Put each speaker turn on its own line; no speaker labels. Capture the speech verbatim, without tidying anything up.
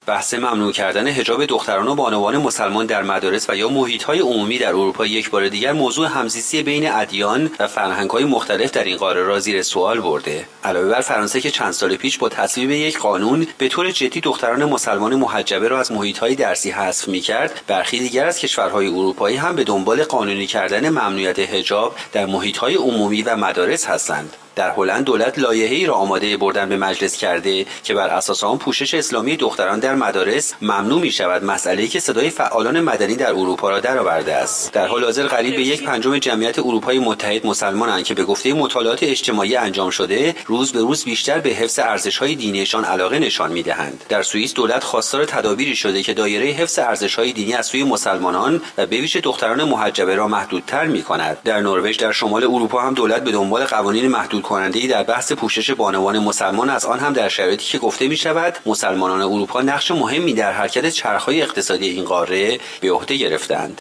بحث ممنوع کردن حجاب دختران و بانوان مسلمان در مدارس و یا محیط‌های عمومی در اروپا یک بار دیگر موضوع همزیستی بین ادیان و فرهنگ‌های مختلف در این قاره را زیر سوال برده. علاوه بر فرانسه که چند سال پیش با تصویب یک قانون به طور جدی دختران مسلمان محجبه را از محیط‌های درسی حذف می‌کرد، برخی دیگر از کشورهای اروپایی هم به دنبال قانونی کردن ممنوعیت حجاب در محیط‌های عمومی و مدارس هستند. در هلند دولت لایحه‌ای را آماده بردن به مجلس کرده که بر اساس آن پوشش اسلامی دختران در مدارس ممنوع می‌شود، مسئله‌ای که صدای فعالان مدنی در اروپا را درآورده است. در حال حاضر قریب به یک پنجم جمعیت اروپای متحد مسلمانند که به گفته مطالعات اجتماعی انجام شده روز به روز بیشتر به حفظ ارزش‌های دینیشان علاقه نشان می‌دهند. در سوئیس دولت خواستار تدابیری شده که دایره حفظ ارزش‌های دینی از سوی مسلمانان و به ویژه دختران محجبه را محدودتر می‌کند. در نروژ در شمال اروپا هم دولت به دنبال قوانین محدود کننده‌ای در بحث پوشش بانوان مسلمان از آن هم در شرایطی که گفته می‌شود مسلمانان اروپا نقش مهمی در حرکت چرخ‌های اقتصادی این قاره به عهده گرفتند.